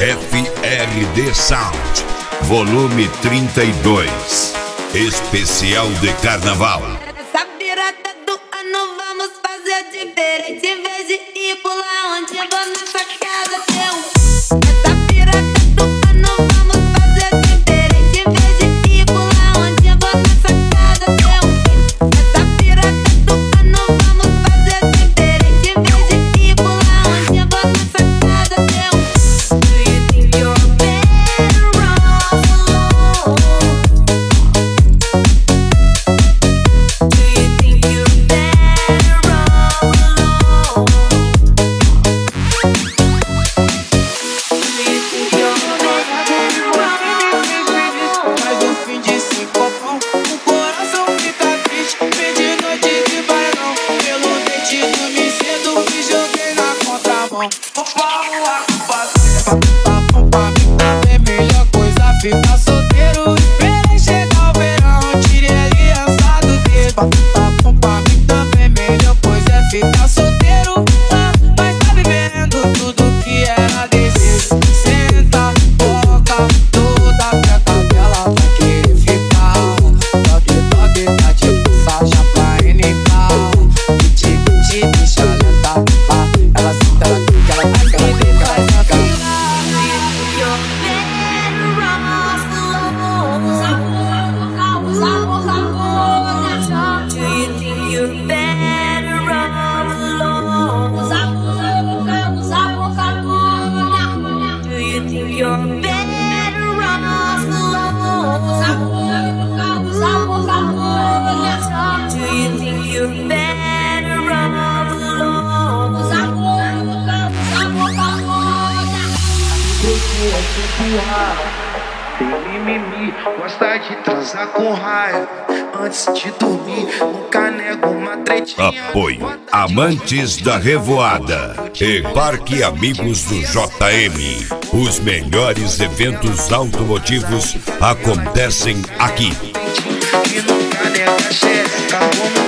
FRD Sound, volume 32, especial de carnaval. Essa virada do ano vamos fazer diferente. Em vez de ir pular onde eu vou nessa casa ter Essa virada do ano vamos fazer diferente. Em vez de ir pular onde eu vou nessa casa ter Essa virada do ano vamos fazer diferente. Em vez de ir pular onde eu vou nessa casa ter Do you think you're better off alone? Do you think you're better off alone? Do you think you're better off alone? Mas no fim de sincopão, o coração fica triste. Perdi noite de bailão, pelo destino me cedo me joguei na contramão. Pra mim também melhor coisa ficar solteiro. Esperei chegar o verão, tirei aliança do dedo. Pra mim também melhor coisa é ficar solteiro. Mas tá vivendo tudo que era desejo. Senta, boca, toda preta dela vai querer ficar. Dog, tá tipo Sasha pra NK. Te deixa lenta, ela senta, ela clica, ela clica, ela clica, ela clica. You're better off alone. Do you think you're better off alone? Do you think you're better off alone? Do you think you're better off Tem mimimi, gosta de transar com raiva. Antes de dormir, nunca nego uma tretinha. Apoio Amantes da Revoada e Parque Amigos do JM. Os melhores eventos automotivos acontecem aqui. E nunca nega chefe,